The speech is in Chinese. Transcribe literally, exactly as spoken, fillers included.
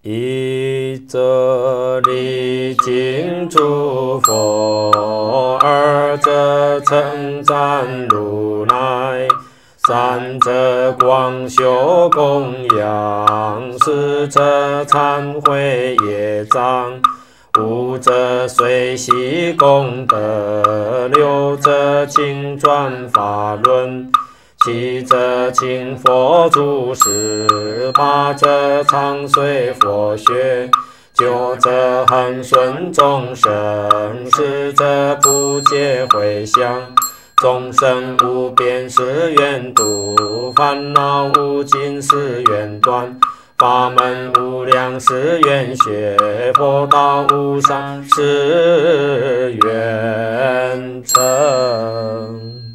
一则礼敬诸佛，二则称赞如来，三则广修供养，四则忏悔业障，五则随喜功德，六则请转法轮，七则请佛住世，八则常随佛学，九则恒顺众生，十则不戒回向。众生无边誓愿度，烦恼无尽誓愿断，法门无量誓愿学，佛道无上誓愿成。